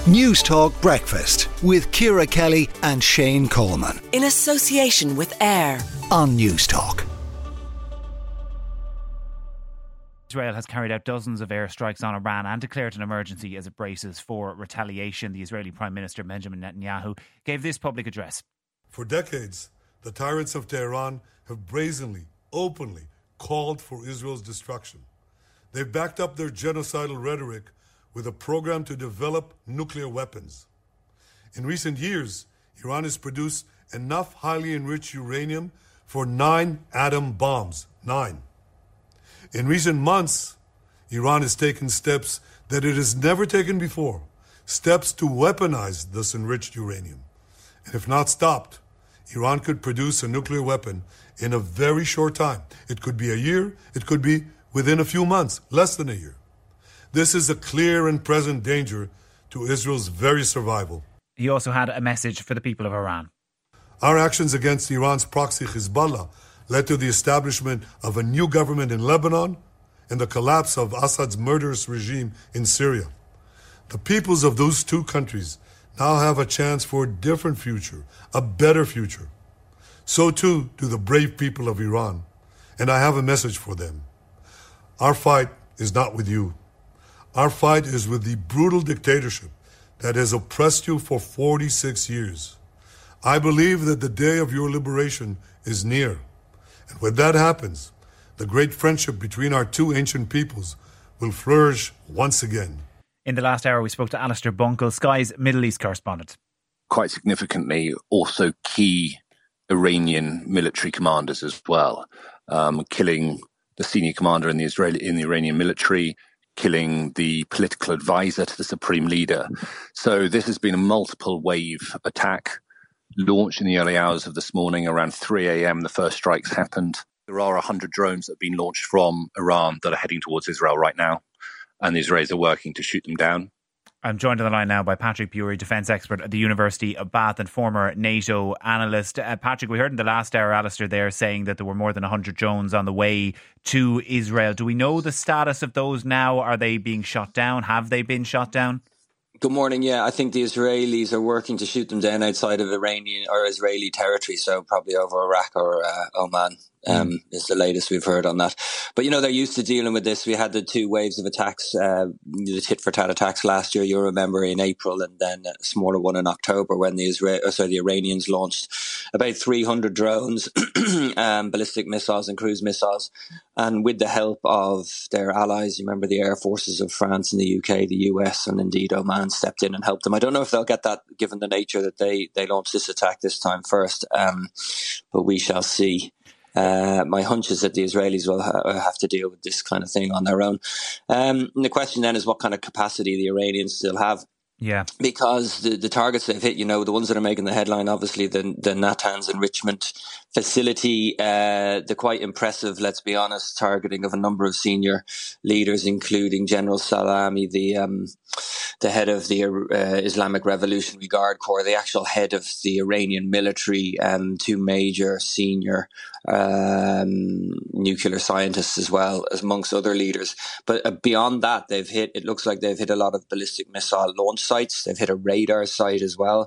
News Talk Breakfast with Ciara Kelly and Shane Coleman. In association with AIR on News Talk. Israel has carried out dozens of airstrikes on Iran and declared an emergency as it braces for retaliation. The Israeli Prime Minister Benjamin Netanyahu gave this public address. For decades, the tyrants of Tehran have brazenly, openly called for Israel's destruction. They've backed up their genocidal rhetoric with a program to develop nuclear weapons. In recent years, Iran has produced enough highly enriched uranium for 9 atom bombs. 9. In recent months, Iran has taken steps that it has never taken before, steps to weaponize this enriched uranium. And if not stopped, Iran could produce a nuclear weapon in a very short time. It could be a year, it could be within a few months, less than a year. This is a clear and present danger to Israel's very survival. He also had a message for the people of Iran. Our actions against Iran's proxy Hezbollah led to the establishment of a new government in Lebanon and the collapse of Assad's murderous regime in Syria. The peoples of those two countries now have a chance for a different future, a better future. So too do the brave people of Iran, and I have a message for them. Our fight is not with you. Our fight is with the brutal dictatorship that has oppressed you for 46 years. I believe that the day of your liberation is near. And when that happens, the great friendship between our two ancient peoples will flourish once again. In the last hour, we spoke to Alistair Bunkle, Sky's Middle East correspondent. Quite significantly, also key Iranian military commanders as well, killing the senior commander in the Iranian military, killing the political advisor to the supreme leader. So this has been a multiple wave attack launched in the early hours of this morning. Around 3 a.m. the first strikes happened. There are 100 drones that have been launched from Iran that are heading towards Israel right now, and the Israelis are working to shoot them down. I'm joined on the line now by Patrick Bury, defence expert at the University of Bath and former NATO analyst. Patrick, we heard in the last hour, Alistair there saying that there were more than 100 drones on the way to Israel. Do we know the status of those now? Are they being shot down? Have they been shot down? Good morning. Yeah, I think the Israelis are working to shoot them down outside of Iranian or Israeli territory, so probably over Iraq or Oman. Is the latest we've heard on that. But, they're used to dealing with this. We had the 2 waves of attacks, the tit-for-tat attacks last year, you'll remember, in April, and then a smaller one in October when the Iranians launched about 300 drones, ballistic missiles and cruise missiles. And with the help of their allies, you remember the air forces of France and the UK, the US, and indeed Oman stepped in and helped them. I don't know if they'll get that given the nature that they launched this attack this time first, but we shall see. My hunch is that the Israelis will have to deal with this kind of thing on their own. And the question then is what kind of capacity the Iranians still have. Yeah. Because the targets they've hit, the ones that are making the headline, obviously the Natanz enrichment facility, the quite impressive, let's be honest, targeting of a number of senior leaders, including General Salami, the head of the Islamic Revolutionary Guard Corps, the actual head of the Iranian military, 2 major senior nuclear scientists as well, as amongst other leaders. But beyond that, it looks like they've hit a lot of ballistic missile launch sites. They've hit a radar site as well.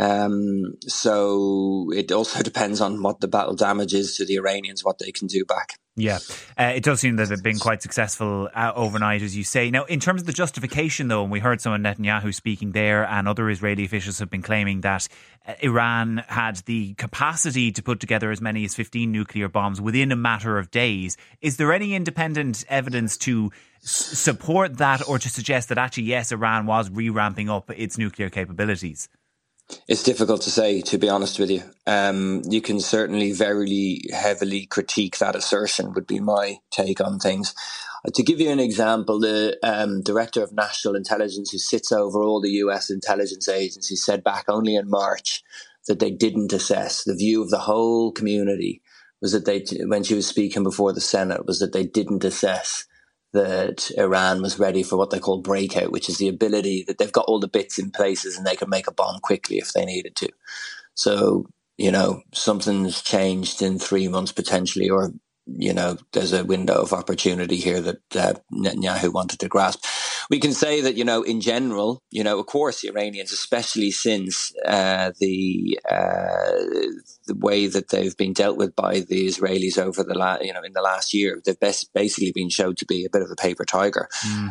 So it also depends on what the battle damage is to the Iranians, what they can do back. Yeah, it does seem that they've been quite successful overnight, as you say. Now, in terms of the justification, though, and we heard someone, Netanyahu, speaking there, and other Israeli officials have been claiming that Iran had the capacity to put together as many as 15 nuclear bombs within a matter of days. Is there any independent evidence to support that or to suggest that actually, yes, Iran was re-ramping up its nuclear capabilities? It's difficult to say, to be honest with you. You can certainly very heavily critique that assertion, would be my take on things. To give you an example, the Director of National Intelligence, who sits over all the US intelligence agencies, said back only in March that they didn't assess. The view of the whole community was that when she was speaking before the Senate, was that they didn't assess that Iran was ready for what they call breakout, which is the ability that they've got all the bits in places and they can make a bomb quickly if they needed to. So, something's changed in 3 months potentially, or, there's a window of opportunity here that Netanyahu wanted to grasp. We can say that, in general, of course, the Iranians, especially since the way that they've been dealt with by the Israelis over in the last year, they've basically been shown to be a bit of a paper tiger.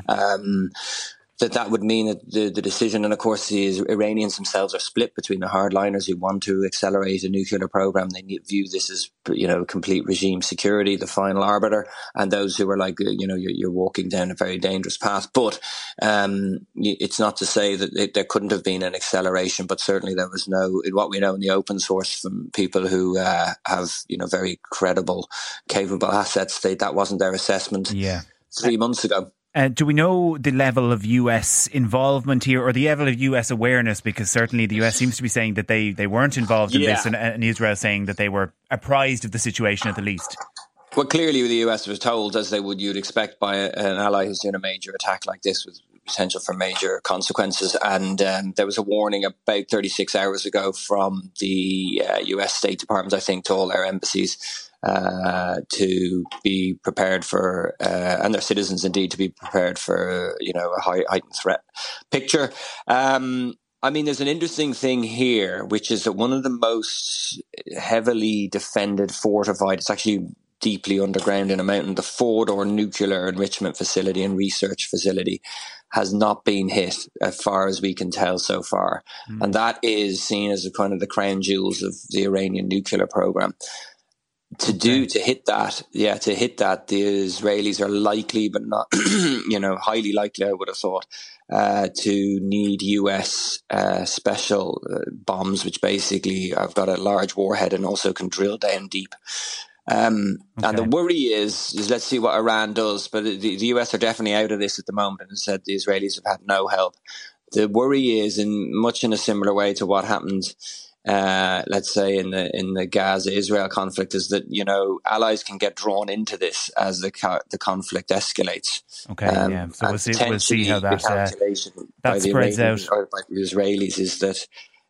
That would mean that the decision, and of course the Iranians themselves are split between the hardliners who want to accelerate a nuclear program. They view this as, complete regime security, the final arbiter, and those who are like, you're walking down a very dangerous path. But it's not to say that there couldn't have been an acceleration, but certainly there was what we know in the open source from people who have, very credible, capable assets, that wasn't their assessment 3 months ago. Do we know the level of US involvement here, or the level of US awareness? Because certainly the US seems to be saying that they weren't involved in this, and Israel saying that they were apprised of the situation at the least. Well, clearly the US was told, as you'd expect by an ally who's doing a major attack like this with potential for major consequences. And there was a warning about 36 hours ago from the US State Department, I think, to all their embassies to be prepared for, and their citizens indeed, to be prepared for, a heightened threat picture. There's an interesting thing here, which is that one of the most heavily defended, fortified, it's actually deeply underground in a mountain, the Fordow nuclear enrichment facility and research facility has not been hit as far as we can tell so far. And that is seen as kind of the crown jewels of the Iranian nuclear program. To hit that, the Israelis are likely, but not, highly likely, I would have thought, to need US special bombs, which basically have got a large warhead and also can drill down deep. And the worry is let's see what Iran does. But the US are definitely out of this at the moment, and said the Israelis have had no help. The worry is in a similar way to what happened, let's say in the Gaza-Israel conflict, is that allies can get drawn into this as the conflict escalates. So we'll see how that spreads out. Or by the Israelis is that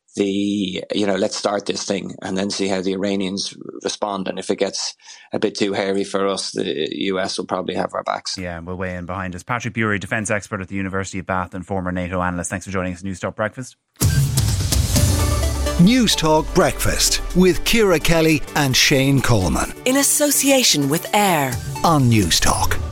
let's start this thing and then see how the Iranians respond. And if it gets a bit too hairy for us, the US will probably have our backs. Yeah, we'll weigh in behind us. Patrick Bury, defence expert at the University of Bath and former NATO analyst. Thanks for joining us. Newstalk Breakfast. Newstalk Breakfast with Ciara Kelly and Shane Coleman. In association with AIR on Newstalk.